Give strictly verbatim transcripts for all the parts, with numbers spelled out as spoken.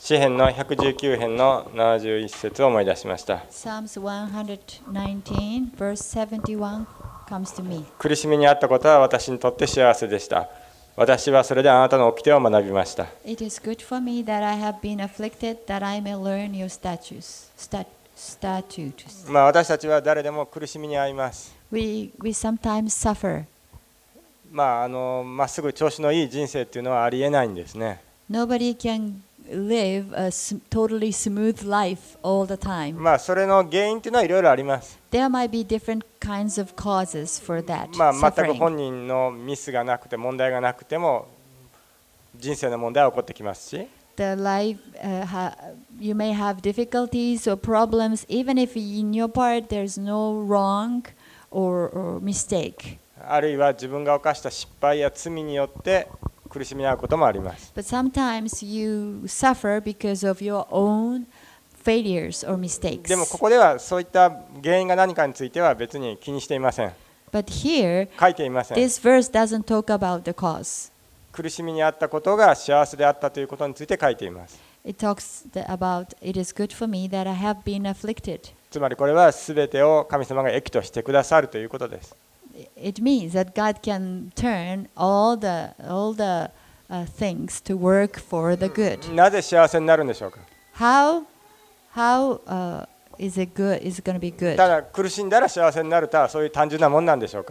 詩編のひゃくじゅうきゅう編のななじゅういち節を思い出しました。 Psalms one nineteen, verse seventy-one comes to me. 苦しみにあったことは私にとって幸せでした。私はそれであなたの掟を学びました。 It is good for me that I have been afflicted, that I may learn your statutes. Stat, statutes. まあ私たちは誰でも苦しみに遭います。 We, we sometimes suffer. まああのまっすぐ調子のいい人生っていうのはありえないんですね。 Nobody can live a s- totally smooth life all the time. まあそれの原因っていうのはいろいろあります。 There might be different kinds of causes for that まあ全く suffering. 本人のミスがなくて問題がなくても人生の問題は起こってきますし。 The life, uh, ha- you may have difficulties or problems, even if in your part there's no wrong or, or mistake. あるいは自分が犯した失敗や罪によって苦しみに遭うこともあります。 But sometimes you suffer because of your own failures or mistakes. でもここではそういった原因が何かについては別に気にしていません。 But here, 書いていません。 this verse doesn't talk about the cause. 苦しみにあったことが幸せであったということについて書いています。 It talks the- about, it is good for me that I have been afflicted. つまりこれは全てを神様が益としてくださるということです。 It means that God can turn all the, all the uh, things to work for the good. なぜ幸せになるんでしょうか。 How, how uh, is it good? Is it going to be good? ただ苦しんだら幸せになるとはそういう単純なもんなんでしょうか。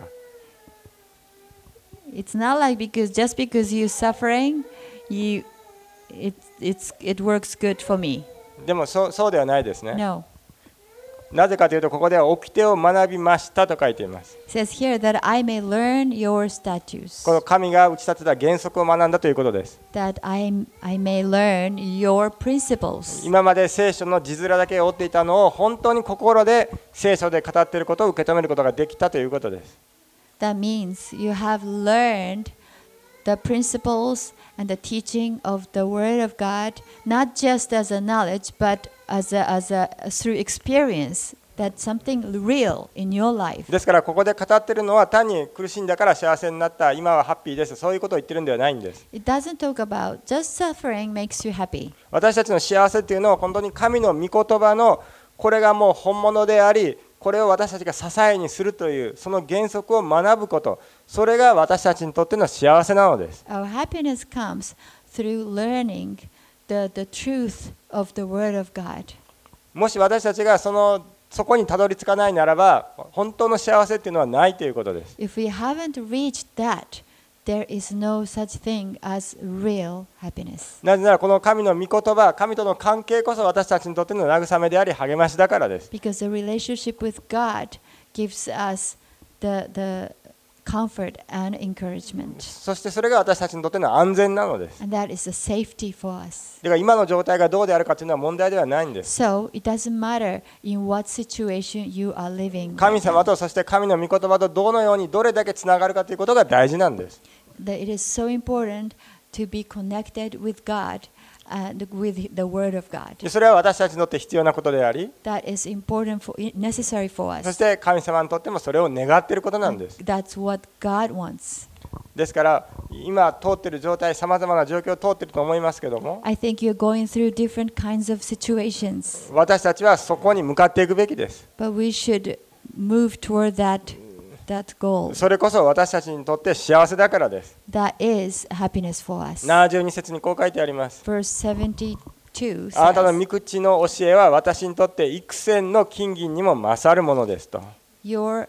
It's not like because just because you're suffering, you, it, it's, it works good for me. でもそう、そうではないですね。 No. なぜかというとここでは掟を学びましたと書いています。 It says here that I may learn your statutes. この神が打ち立てた原則を学んだということです。 That I, I may learn your principles. 今まで聖書の字面だけを追っていたのを本当に心で聖書で語っていることを受け止めることができたということです。 That means you have learned the principles and the teaching of the Word of God, not just as a knowledge, but as a, as a through experience. That's something real in your life. ですからここで語っているのは単に苦しんだから幸せになった、今はハッピーです、そういうことを言ってるんではないんです。 It doesn't talk about just suffering makes you happy. 私たちの幸せというのは本当に神の御言葉のこれがもう本物であり、これを私たちが支えにするというその原則を学ぶこと、それが私たちにとっての幸せなのです。 Our happiness comes through learning the, the truth of the Word of God. もし私たちがそのそこにたどり着かないならば、本当の幸せっていうのはないということです。 If we haven't reached that, there is no such thing as real happiness. なぜならこの神の御言葉、神との関係こそ私たちにとっての慰めであり励ましだからです。 Because the relationship with God gives us the, the comfort and encouragement. そしてそれが私たちにとっての安全なのです。 And that is a safety for us. だから今の状態がどうであるかというのは問題ではないんです。 So it doesn't matter in what situation you are living. 神様とそして神の御言葉とどのようにどれだけつながるかということが大事なんです。 That it is so important to be connected with God and with the Word of God. でそれは私たちにとって必要なことであり、 That is important for necessary for そし us. て神様にとってもそれを願っていることなんです。 That's what God wants. ですから今通っている状態、さまざまな状況を通っていると思いますけども、 I think you're going through different kinds of situations, 私たちはそこに向かっていくべきです。 but we should move toward that that goal. それこそ私たちにとって幸せだからです。 That is happiness for us. ななじゅうに節にこう書いてあります。 Verse seventy-two あなたの says, 御口の教えは私にとって幾千の金銀にも勝るものですと。 your,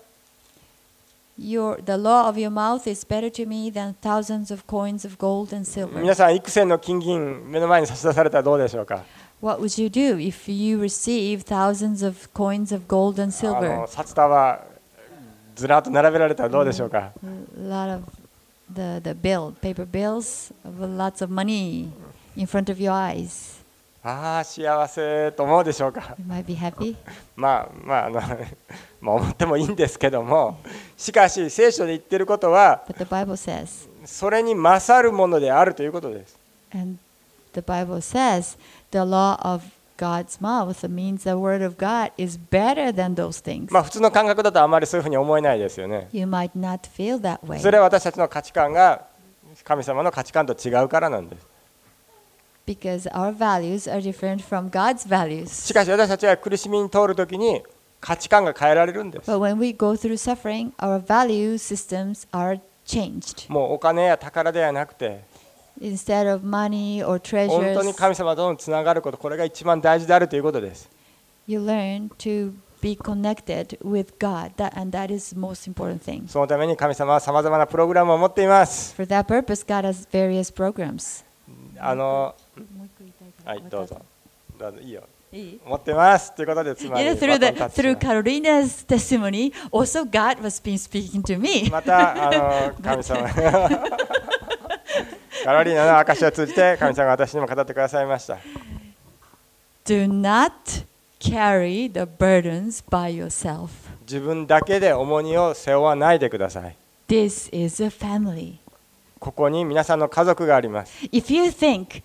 your, the law of your mouth is better to me than thousands of coins of gold and silver. 皆さん幾千の金銀目の前に差し出されたらどうでしょうか。 What would you do if you receive thousands of coins of gold and あ silver? の札束ずらっと並べられたらどうでしょうか。 A lot of the, the bill, paper bills, with lots of money in front of your eyes. ああ幸せと思うでしょうか。 You might be happy. まあまああのまあ思ってもいいんですけども、しかし聖書で言っていることは But the Bible says, それに勝るものであるということです。 and the Bible says, the law of God's mouth means the word of God is better than those things. まあ普通の感覚だとあまりそういうふうに思えないですよね。 You might not feel that way. それは私たちの価値観が神様の価値観と違うからなんです。 because our values are different from God's し values. かし私たちが苦しみに通るときに価値観が変えられるんです。 But when we go through suffering, our value systems are changed. もうお金や宝ではなくて、 Instead of money or 本当に treasures, 神様とのつながること、これが一番大事であるということです。 you learn to be connected with God, that, and that is the most important thing. そのために神様はさまざまなプログラムを持っています。 For that purpose, God has various programs. あの、はいどうぞ。どうぞいいよ。 いい持ってますということで、つまり Yeah, バ through トン the タッチし through ます。 Carolina's testimony, also God was been speaking to me. またあの神様カロリーナの証を通じて神様が私にも語ってくださいました。 Do not carry the burdens by yourself. 自分だけで重荷を背負わないでください。 This is a family. ここに皆さんの家族があります。 If you think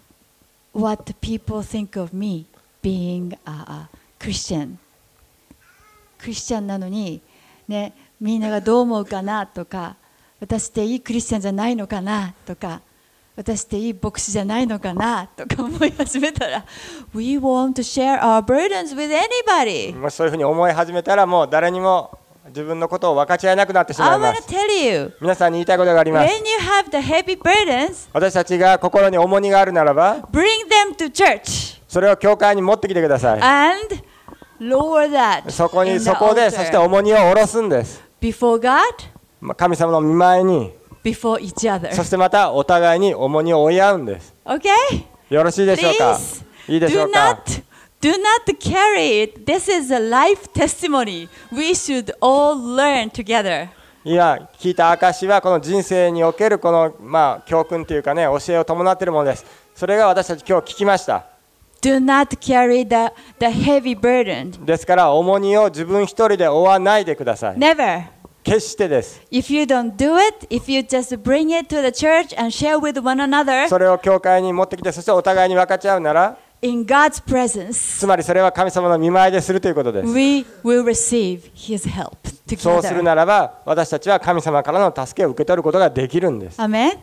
what the people think of me being a, a Christian, クリスチャンなのに、ね、みんながどう思うかなとか、私っていいクリスチャンじゃないのかなとか、私っていい牧師じゃないのかなとか思い始めたら、We want to share our burdens with anybody. もしそういうふうに思い始めたら、もう誰にも自分のことを分かち合えなくなってしま I いま want to す。 tell you, 皆さんに言いたいことがありま when す。 you have the heavy burdens, 私たちが心に重荷があるならば、 bring them to church それを教会に持ってきてください。 and lower that そこ in に the そこで、そして altar 重荷を下ろすんです。 before God, ま神様の御前に、 before each other. そしてまたお互いに重荷を追い合うんです。 Okay? よろしいでしょうか。 Please いいでしょ do うか。 not do not carry it. This is a life testimony. We should all learn together. 今聞いた証はこの人生におけるこのまあ教訓というかね、教えを伴っているものです。それが私たち今日聞きました。 Do not carry the, the heavy burden. ですから重荷を自分一人で負わないでください。 Never. 決してです。 If you don't do it, if you just bring it to the church and share with one another それを教会に持ってきて、そしてお互いに分かち合うなら、 in God's presence, つまりそれは神様の御前でするということです。 we will receive His help そうする together. ならば、私たちは神様からの助けを受け取ることができるんです。 Amen.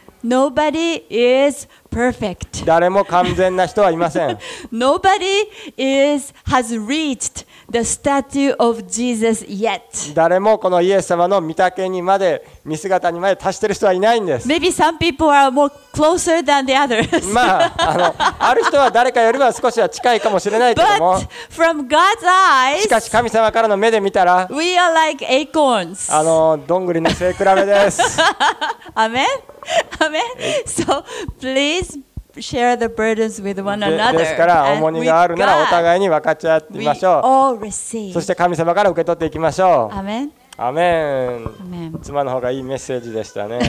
Nobody is perfect. 誰も完全な人はいません。 Nobody is has reached the statue of Jesus yet. 誰もこのイエス様の御岳にまで、見姿にまで達している人はいないんです。 Maybe some people are more closer than the others. まあ、あの、ある人は誰かよりは少しは近いかもしれないけども、 But from God's しか eyes, し神様からの目で見たら、 we are like acorns. あの、どんぐりの背比べです。 Amen. Amen. So please share the burdens with one で another. ですから、 And 重荷 with があるならお God, 互いに分かち合ってみ we ましょ all う。 receive. そして神様から受け取っていきましょう。 Amen. アメン。 Amen. 妻の方がいいメッセージでしたね。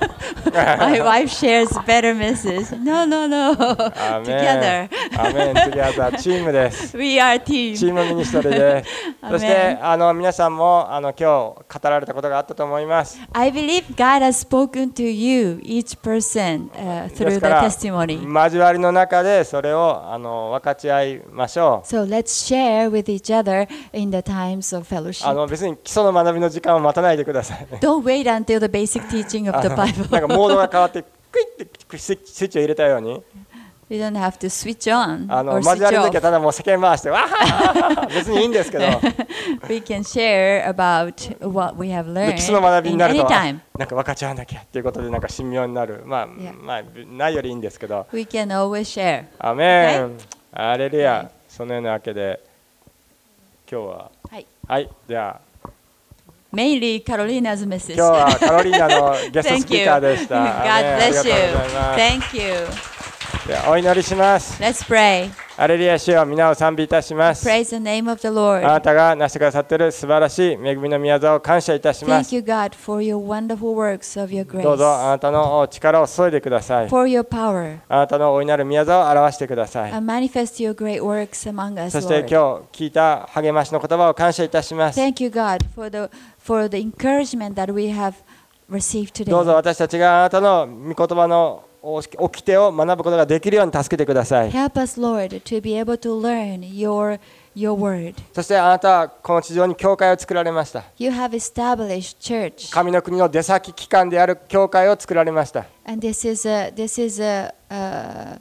My wife shares better message. No, no, no. アメ Together. ン。アメン。次はチームです。 We are team. チームミニストリーです。そしてあの皆さんもあの今日語られたことがあったと思います。 I believe God has spoken to you, each person, uh, で through す the から testimony. 交わりの中でそれをあの分かち合いましょう。 So let's share with each other in the times of あ fellowship. の別に基礎の学びの時間を待たないでください。 Don't wait until the basic teaching of あ the のなんか Bible. モードが変わってクイッてスイッチを入れたように、 You don't have to switch on あの or 交わ switch りの時 off. はただもう世間回してわー別にいいんですけど、 We can share about what we have で learned 基礎の学びに in なる any とあ time. なんか分かち合わなきゃっていうことでなんか神妙になる。まあ、 Yeah. まあないよりいいんですけど。 We can always share. アメン。アレルヤ。そのようなわけで今日ははいはいじゃあ。 Mainly Carolina's message. 今日はカロリーナのゲストスピーカーでした。 God アメンあり bless がとう you. ございます。 Thank you. ではお祈りします。 Let's pray. アレルヤ主よ皆を賛美いたします。 Praise the name of the あ Lord. なたがなしてくださっている素晴らしい恵みの宮沢を感謝いたしま Thank す。 you, God, for your wonderful works of your どうぞあ grace, なたの力を注いでください。 for your power, あなたの大いなる宮沢を表してください。 and manifest your great works among us, そして Lord. 今日聞いた励ましの言葉を感謝いたします。 Thank you, God, for the for the encouragement that we have received どうぞ today. 私たちがあなたの御言葉の掟を学ぶことができるように助けてください。 Help us, Lord, to be able to learn your your word. そしてあなたはこの地上に教会を作られました。 You have established church, 神の国の出先機関である教会を作られました。 and this is a this is a uh,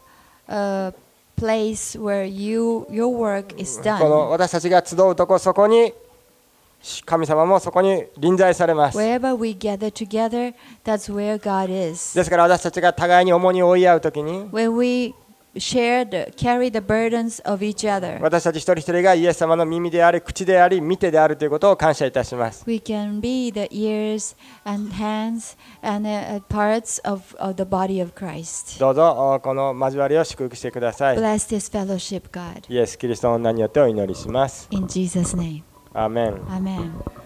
uh, place where you your work is この done. 私たちが集うとこ、そこに神様もそこに臨在されます。 Wherever we gather together, that's where God is. ですから私たちが互いに重荷を負い合うときに、 When we share the, carry the burdens of each other, 私たち一人一人がイエス様の耳であり、口であり、見てであるということを感謝いたします。 we can be the ears and hands and uh, parts of, of the body of Christ. どうぞこの交わりを祝福してください。 Bless this fellowship, God. イエス・キリストの名によってお祈りします。 In Jesus' name. アーメン。 Amen.